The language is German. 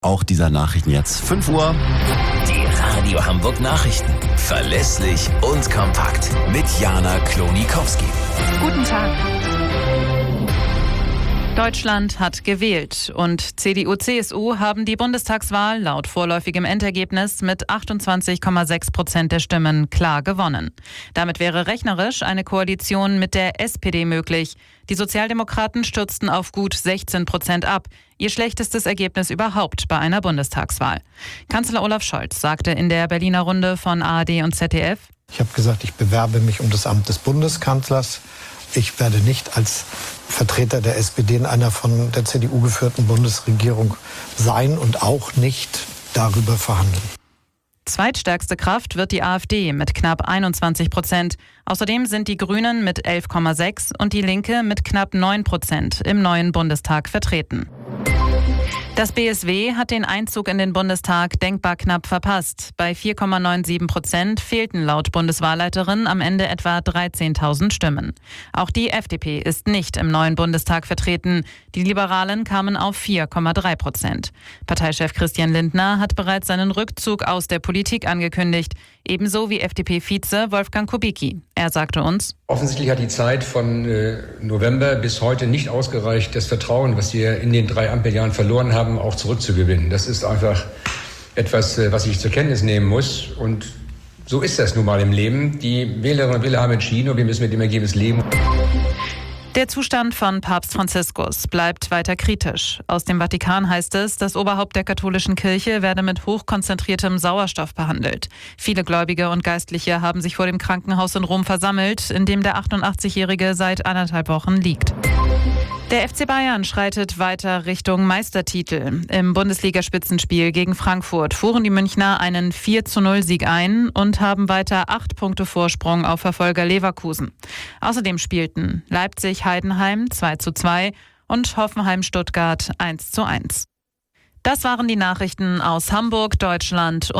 Auch dieser Nachrichten jetzt 5 Uhr. Die Radio Hamburg Nachrichten. Verlässlich und kompakt. Mit Jana Klonikowski. Guten Tag. Deutschland hat gewählt und CDU-CSU haben die Bundestagswahl laut vorläufigem Endergebnis mit 28,6% der Stimmen klar gewonnen. Damit wäre rechnerisch eine Koalition mit der SPD möglich. Die Sozialdemokraten stürzten auf gut 16% ab. Ihr schlechtestes Ergebnis überhaupt bei einer Bundestagswahl. Kanzler Olaf Scholz sagte in der Berliner Runde von ARD und ZDF: Ich habe gesagt, ich bewerbe mich um das Amt des Bundeskanzlers. Ich werde nicht als Vertreter der SPD in einer von der CDU geführten Bundesregierung sein und auch nicht darüber verhandeln. Zweitstärkste Kraft wird die AfD mit knapp 21%. Außerdem sind die Grünen mit 11,6% und die Linke mit knapp 9% im neuen Bundestag vertreten. Das BSW hat den Einzug in den Bundestag denkbar knapp verpasst. Bei 4,97% fehlten laut Bundeswahlleiterin am Ende etwa 13.000 Stimmen. Auch die FDP ist nicht im neuen Bundestag vertreten. Die Liberalen kamen auf 4,3%. Parteichef Christian Lindner hat bereits seinen Rückzug aus der Politik angekündigt. Ebenso wie FDP-Vize Wolfgang Kubicki. Er sagte uns: Offensichtlich hat die Zeit von November bis heute nicht ausgereicht, das Vertrauen, was wir in den 3 Ampeljahren verloren haben, auch zurückzugewinnen. Das ist einfach etwas, was ich zur Kenntnis nehmen muss. Und so ist das nun mal im Leben. Die Wählerinnen und Wähler haben entschieden und wir müssen mit dem Ergebnis leben. Der Zustand von Papst Franziskus bleibt weiter kritisch. Aus dem Vatikan heißt es, das Oberhaupt der katholischen Kirche werde mit hochkonzentriertem Sauerstoff behandelt. Viele Gläubige und Geistliche haben sich vor dem Krankenhaus in Rom versammelt, in dem der 88-Jährige seit 1,5 Wochen liegt. Der FC Bayern schreitet weiter Richtung Meistertitel. Im Bundesligaspitzenspiel gegen Frankfurt fuhren die Münchner einen 4:0-Sieg ein und haben weiter 8 Punkte Vorsprung auf Verfolger Leverkusen. Außerdem spielten Leipzig-Heidenheim 2:2 und Hoffenheim-Stuttgart 1:1. Das waren die Nachrichten aus Hamburg, Deutschland und